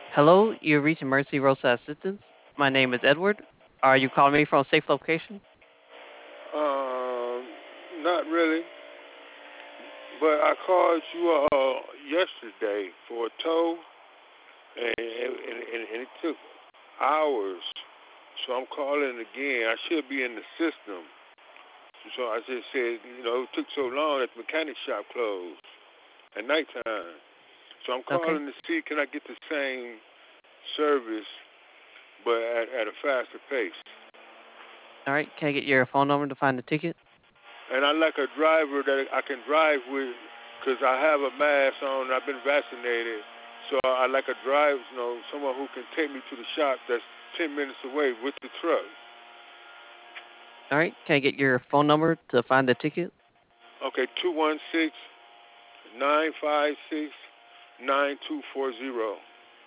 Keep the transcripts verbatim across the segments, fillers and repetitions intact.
Hello, you reached Mercy Rosa Assistance. My name is Edward. Are you calling me from a safe location? Um, Not really, but I called you uh yesterday for a tow, and and, and, and it took hours. So I'm calling again. I should be in the system. So I just said, you know, it took so long that the mechanic shop closed at nighttime. So I'm Okay. calling to see can I get the same service, but at, at a faster pace. All right. Can I get your phone number to find the ticket? And I like a driver that I can drive with, because I have a mask on. I've been vaccinated, so I like a drive, you know, someone who can take me to the shop that's ten minutes away with the truck. All right. Can I get your phone number to find the ticket? Okay, two one six nine five six nine two four zero.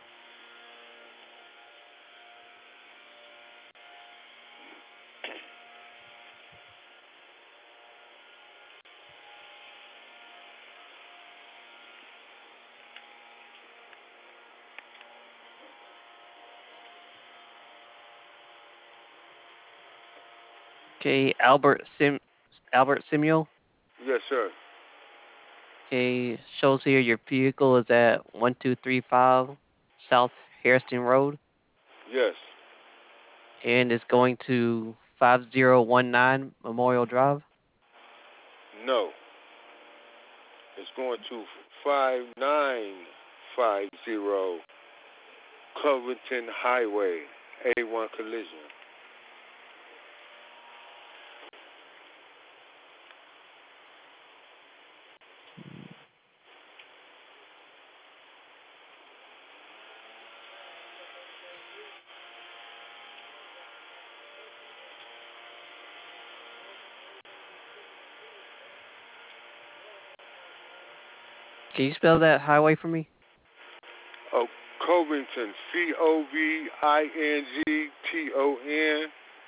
Okay. Albert Sim Albert Simuel. Yes, sir. Okay. Shows here your vehicle is at one two three five South Hairston Road, Yes. and it's going to five zero one nine Memorial Drive. No. It's going to five nine five zero Covington Highway, A one collision. Can you spell that highway for me? Oh, Covington, C O V I N G T O N.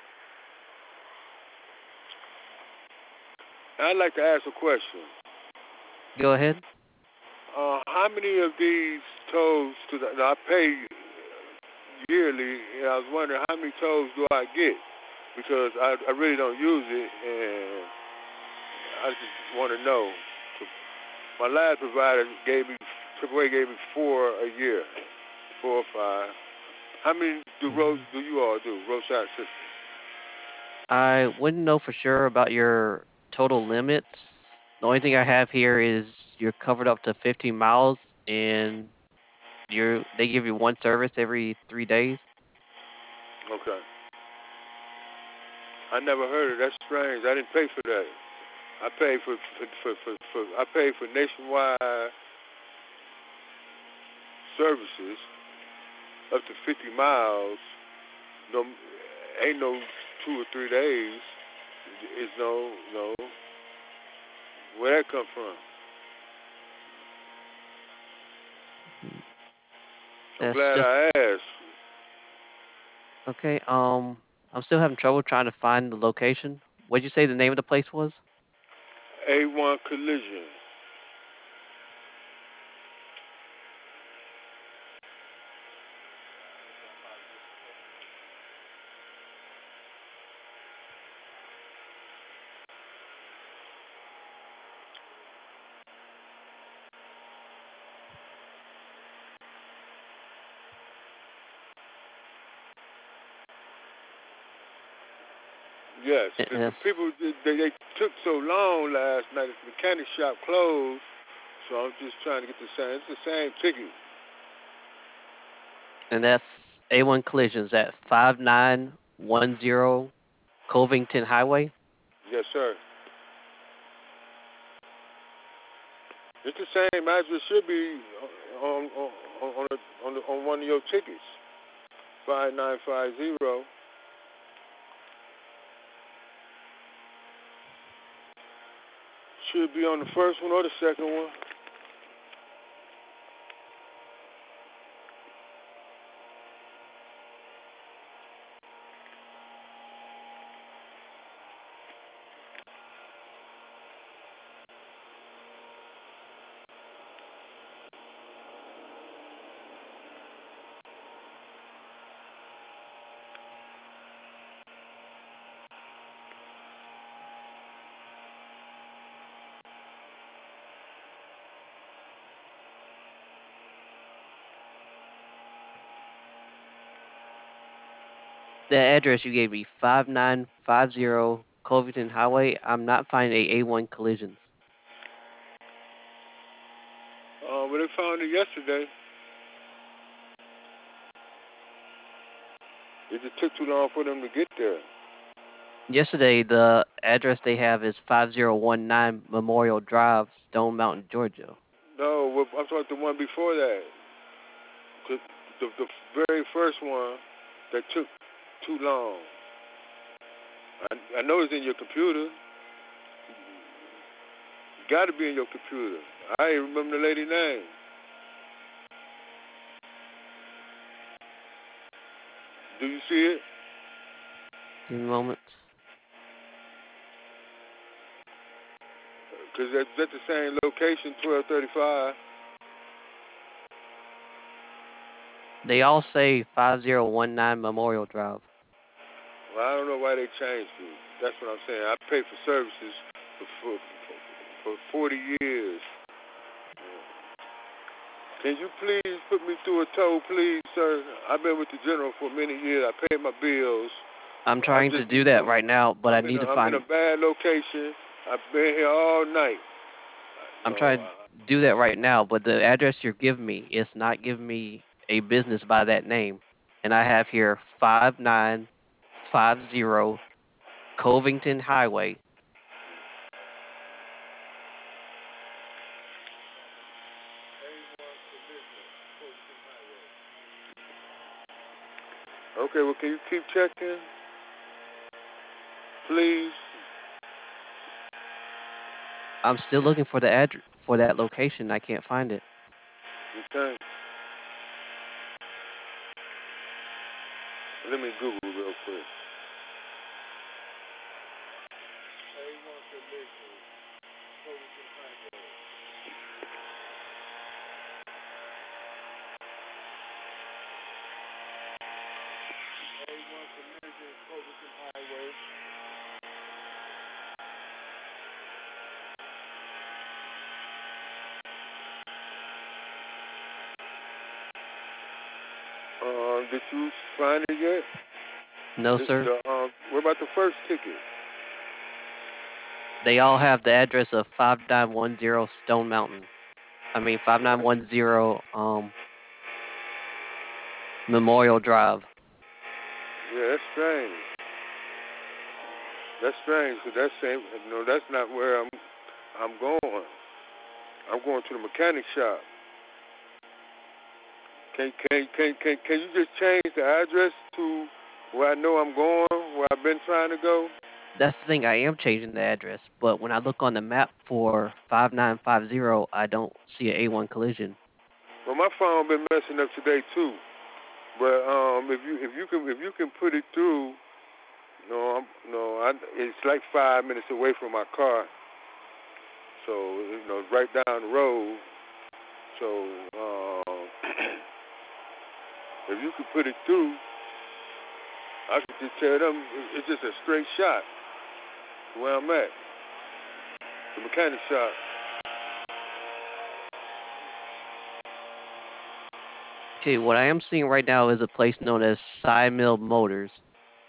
I'd like to ask a question. Go ahead. Uh, how many of these tolls, because I pay yearly, and I was wondering how many tolls do I get? Because I, I really don't use it, and I just want to know. My last provider gave me, triple A gave me four a year, four or five. How many do road Mhm. do you all do, roadside assistance? I wouldn't know for sure about your total limits. The only thing I have here is you're covered up to fifteen miles, and you're they give you one service every three days. Okay. I never heard of it. That's strange. I didn't pay for that. I paid for for for, for, for I paid for nationwide services up to fifty miles. No, ain't no two or three days. It's no no. Where that come from? Mhm. I'm That's glad just I asked. okay. Um, I'm still having trouble trying to find the location. What'd you say the name of the place was? A one collision. Yes, Y- the, the Yes. people they, they took so long last night. The mechanic shop closed, so I'm just trying to get the same. It's the same ticket. And that's A one Collisions at five nine one zero Covington Highway. Yes, sir. It's the same address. Should be on on on on, on, on one of your tickets. Five nine five zero. Should be on the first one or the second one. The address you gave me, five nine five zero Covington Highway. I'm not finding a A1 collisions. Uh, but they found it yesterday. It just took too long for them to get there. Yesterday, the address they have is five zero one nine Memorial Drive, Stone Mountain, Georgia. No, I'm talking about the one before that. The, the, the very first one that took too long. I, I know it's in your computer. Got to be in your computer. I ain't remember the lady's name. Do you see it? Give me a moment. Because that's at the same location, twelve thirty-five. They all say five zero one nine Memorial Drive. Well, I don't know why they changed it. That's what I'm saying. I paid for services for, for, for forty years. Can you please put me through a toll, please, sir? I've been with the General for many years. I paid my bills. I'm I trying to just do need that to, right now, but I I'm in need a, to I'm in a find. bad location. I've been here all night. I'm No, trying to I, do that right now, but the address you're giving me is not giving me a business by that name, and I have here five nine five zero Covington Highway. okay, well, can you keep checking, please? I'm still looking for the address for that location. I can't find it. Okay. Let me Google real quick. Uh, did you find it yet? No, The, sir. the, um, what about the first ticket? They all have the address of five nine one zero Stone Mountain. I mean five nine one zero um Memorial Drive. Yeah, that's strange. That's strange. Cause that's same. No, that's not where I'm. I'm going. I'm going to the mechanic shop. Can can can can can you just change the address to where I know I'm going, where I've been trying to go? That's the thing. I am changing the address, but when I look on the map for five nine five zero, I don't see an A one collision. Well, my phone been messing up today too. But um, if you if you can if you can put it through, no, I'm, no, I, it's like five minutes away from my car. So you know, it's right down the road. So um, if you could put it through, I could just tell them it's just a straight shot to where I'm at, the mechanic shop. Okay, what I am seeing right now is a place known as Cy Mill Motors.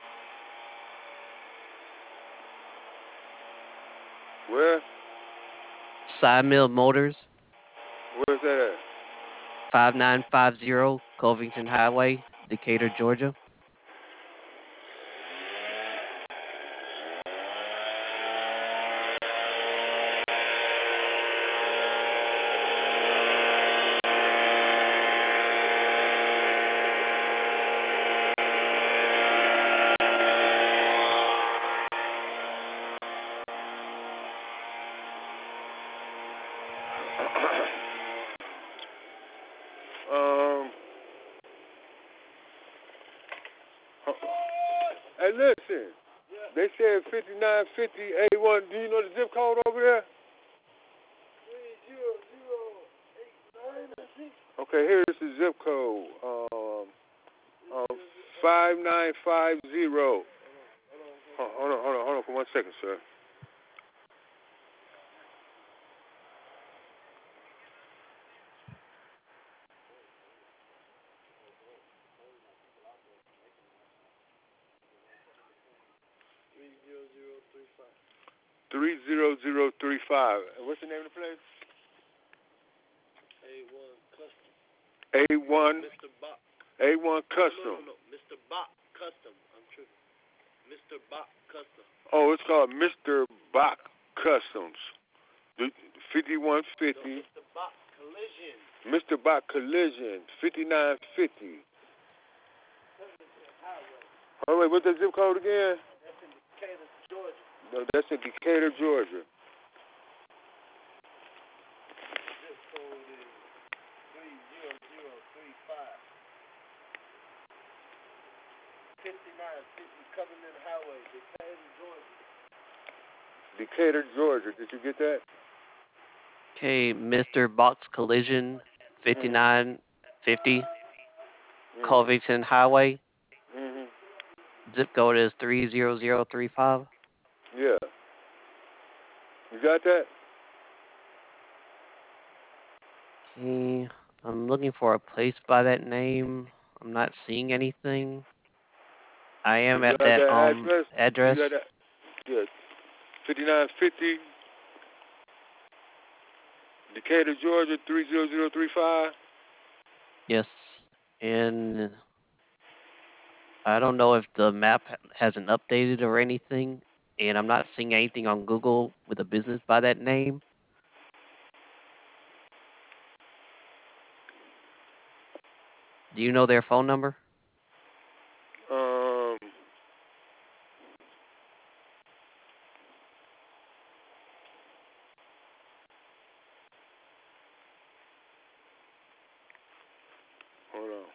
Where? Cy Mill Motors, Where's that at? five nine five zero Covington Highway, Decatur, Georgia. um. Hey, listen. They said fifty-nine fifty A one. Do you know the zip code over there? Okay, here's the zip code. Um, um, five nine five zero. Hold on, hold on, hold on for one second, sir. Three zero zero three five. And what's the name of the place? A one. Mister Bach. A one Custom. No, no, no, Mister Bach Custom. I'm tripping. Mister Bach Custom. Oh, it's called Mister Bach Customs. fifty-one fifty. No, Mister Bach Collision. Mister Bach Collision. fifty-nine fifty. Oh, wait, what's the zip code again? That's in Decatur, Georgia. No, that's in Decatur, Georgia. Zip code is three zero zero three five. fifty-nine fifty Covenant Highway, Decatur, Georgia. Decatur, Georgia. Did you get that? Okay, Mister Box Collision, fifty-nine fifty, mm-hmm. Covington Highway. Mm-hmm. Zip code is three zero zero three five. Yeah. You got that? Okay, I'm looking for a place by that name. I'm not seeing anything. I am you at got that, that um address? address. You got that? Yeah. fifty-nine fifty. Decatur, Georgia, three zero zero three five. Yes, and I don't know if the map hasn't updated or anything, and I'm not seeing anything on Google with a business by that name. Do you know their phone number? Um, hold on.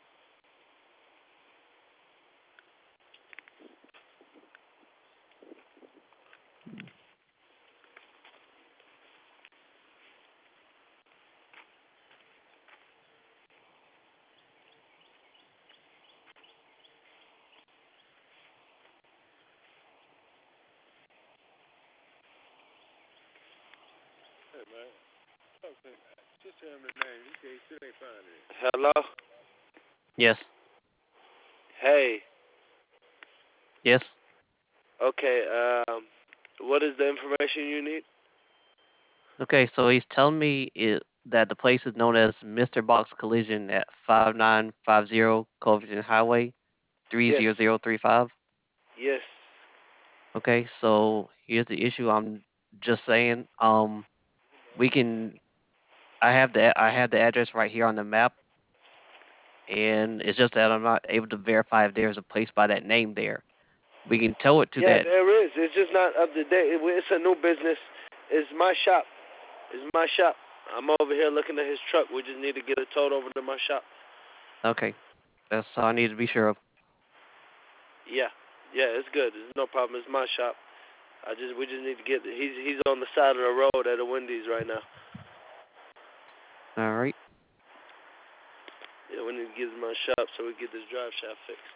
Hey, man. Okay. Just tell him the name. He said he still ain't finding it. Hello? Yes. Hey. Yes. Okay, um, what is the information you need? Okay, so he's telling me it, that the place is known as Mister Box Collision at five nine five zero Covington Highway, three zero zero three five. Yes. Okay, so here's the issue. I'm just saying, um, we can. I have the I have the address right here on the map, and it's just that I'm not able to verify if there's a place by that name there. We can tow it to Yeah, that. there is. It's just not up to date. It's a new business. It's my shop. It's my shop. I'm over here looking at his truck. We just need to get it towed over to my shop. Okay, that's all I need to be sure of. Yeah, yeah, it's good. There's no problem. It's my shop. I just we just need to get. He's he's on the side of the road at a Wendy's right now. All right. Yeah, we need to get to my shop so we get this drive shaft fixed.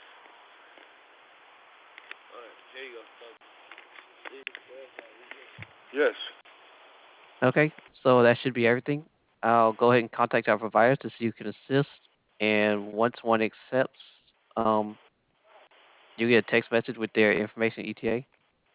All right, here you go. Yes. Okay, so that should be everything. I'll go ahead and contact our providers to see who can assist, and once one accepts, um, you get a text message with their information E T A.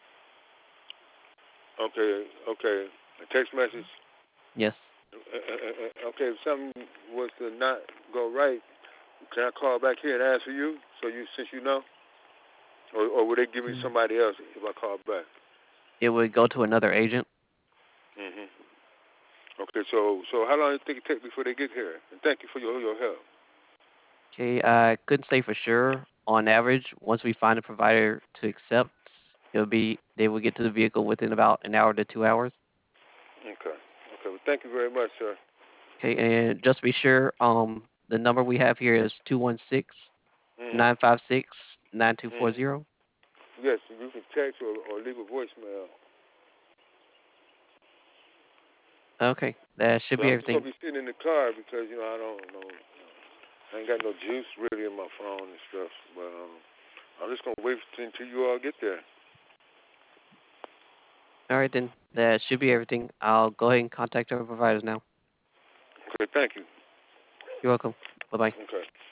Okay. Okay. A text message. Yes. Uh, uh, uh, okay. If something was to not go right, can I call back here and ask for you? So you, since you know, or or would they give me somebody else if I call back? It would go to another agent. Mhm. Okay. So so how long do you think it take before they get here? And thank you for your your help. Okay, I couldn't say for sure. On average, once we find a provider to accept, it'll be they will get to the vehicle within about an hour to two hours. Okay. Okay. Well, thank you very much, sir. Okay, and just to be sure, um, the number we have here is two one six, nine five six, nine two four zero. Yes, you can text or, or leave a voicemail. Okay, that should So be I'm just everything. gonna be sitting in the car because you know I don't know, I ain't got no juice really in my phone and stuff. But um, I'm just gonna wait until you all get there. All right, then. That should be everything. I'll go ahead and contact our providers now. Okay, thank you. You're welcome. Bye-bye. Okay.